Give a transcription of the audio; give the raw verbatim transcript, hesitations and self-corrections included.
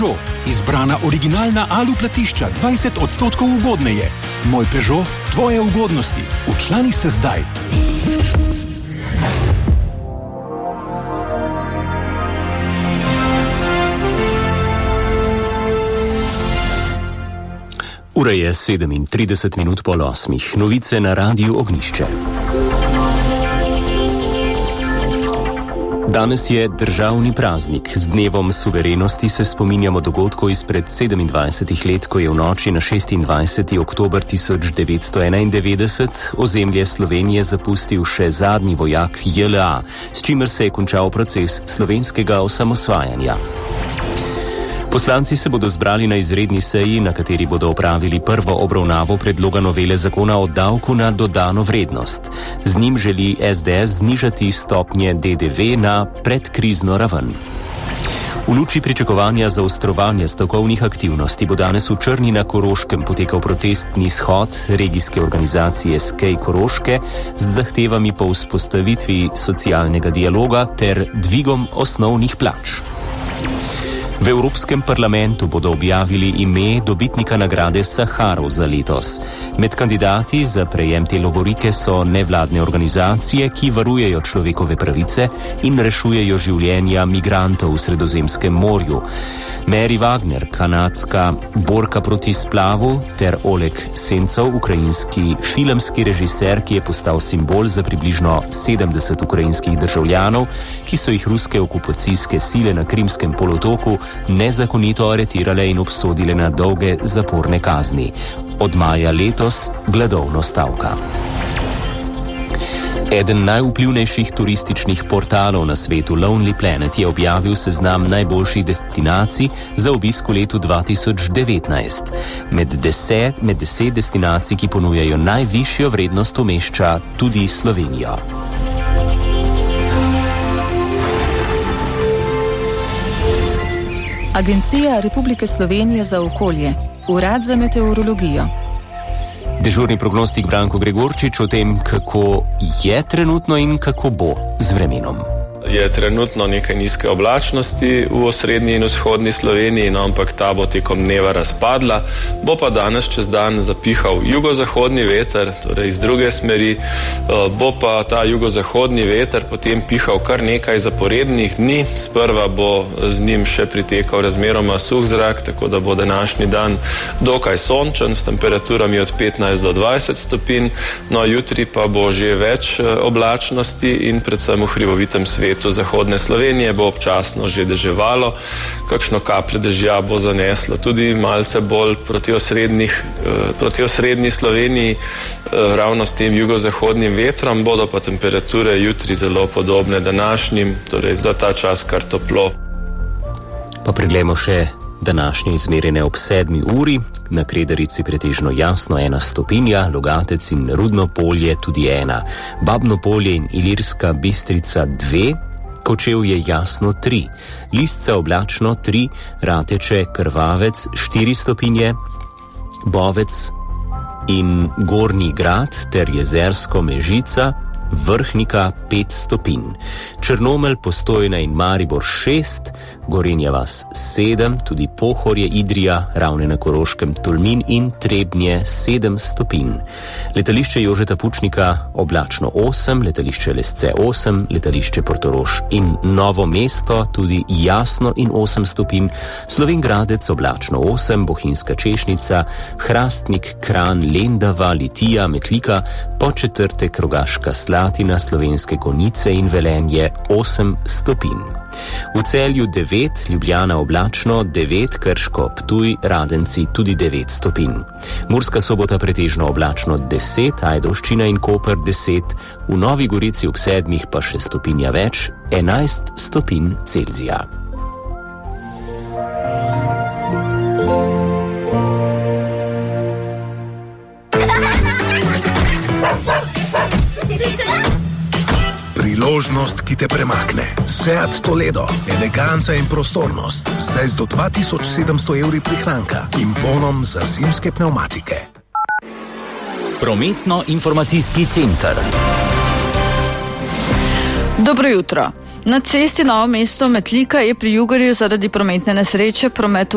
Izbrana originalna alu platišča dvajset odstotkov ugodneje. Moj Peugeot, tvoje ugodnosti. Včlani se zdaj. Ura je sedemintrideset minut pol osmih. Novice na Radiu Ognjišče. Danes je državni praznik. Z dnevom suverenosti se spominjamo dogodkov izpred sedemindvajsetih let, ko je v noči na šestindvajseti oktober tisoč devetsto enaindevetdeset ozemlje Slovenije zapustil še zadnji vojak J L A, s čimer se je končal proces slovenskega osamosvajanja. Poslanci se bodo zbrali na izredni seji, na kateri bodo opravili prvo obravnavo predloga novele zakona o davku na dodano vrednost. Z njim želi S D S znižati stopnje D D V na predkrizno raven. V luči pričakovanja zaostrovanja stavkovnih aktivnosti bo danes v Črni na Koroškem potekal protestni shod regijske organizacije S K I Koroške z zahtevami po vzpostavitvi socialnega dialoga ter dvigom osnovnih plač. V Evropskem parlamentu bodo objavili ime dobitnika nagrade Saharov za letos. Med kandidati za prejem te lovorike so nevladne organizacije, ki varujejo človekove pravice in rešujejo življenja migrantov v Sredozemskem morju. Mary Wagner, kanadska borka proti splavu, ter Oleg Sencov, ukrajinski filmski režiser, ki je postal simbol za približno sedemdeset ukrajinskih državljanov, ki so jih ruske okupacijske sile na Krimskem polotoku nezakonito aretirale in obsodile na dolge zaporne kazni. Od maja letos gladovno stavka. Eden najvplivnejših turističnih portalov na svetu, Lonely Planet, je objavil seznam najboljših destinacij za obisk v letu dva tisoč devetnajst. Med deset, med deset destinacij, ki ponujajo najvišjo vrednost, umešča tudi Slovenijo. Agencija Republike Slovenije za okolje, Urad za meteorologijo. Dežurni prognostik Branko Gregorčič o tem, kako je trenutno in kako bo z vremenom. Je trenutno nekaj nizke oblačnosti v osrednji in vzhodni Sloveniji, no, ampak ta bo tekom dneva razpadla. Bo pa danes čez dan zapihal jugozahodni veter, torej iz druge smeri. Bo pa ta jugozahodni veter potem pihal kar nekaj zaporednih dni. Sprva bo z njim še pritekal razmeroma suh zrak, tako da bo današnji dan dokaj sončen s temperaturami od petnajst do dvajset stopinj. No, jutri pa bo že več oblačnosti in predvsem v hribovitem svetu zahodne Slovenije bo občasno že deževalo, kakšno kaplje dežja bo zaneslo tudi malce bolj proti osrednjih, proti osrednji Sloveniji, ravno s tem jugozahodnim vetrom. Bodo pa temperature jutri zelo podobne današnjim, torej za ta čas kar toplo. Pa preglejmo še današnje izmerjene ob sedmi uri. Na Kredarici pretežno jasno ena stopinja, Logatec in Rudno polje tudi ena, Babno polje in Ilirska Bistrica dve, Kočev je jasno tri, Lisca oblačno tri, Rateče, Krvavec štiri stopinje, Bovec in Gornji Grad ter Jezersko Mežica, Vrhnika pet stopinj, Črnomelj, Postojna in Maribor šest, Gorenja vas sedem, tudi Pohorje, Idrija, Ravne na Koroškem, Tolmin in Trebnje sedem stopinj. Letališče Jožeta Pučnika oblačno osem, letališče Lesce osem, letališče Portorož in Novo mesto tudi jasno in osem stopinj, Slovenj Gradec oblačno osem, Bohinjska Češnica, Hrastnik, Kranj, Lendava, Litija, Metlika, Podčetrtek, Rogaška Slatina, Slovenske Konjice in Velenje osem stopinj. V Celju devet, Ljubljana oblačno devet, Krško, Ptuj, Radenci tudi devet stopinj. Murska Sobota pretežno oblačno deset, Ajdovščina in Koper deset, v Novi Gorici ob sedmih pa še stopinja več, enajst stopinj Celzija. Priložnost, ki te premakne. Seat Toledo. Eleganca in prostornost. Zdaj z do dva tisoč sedemsto evri prihranka in bonom za zimske pnevmatike. Prometno-informacijski center. Dobro jutro. Na cesti Novo mesto Metlika je pri Jugarju zaradi prometne nesreče promet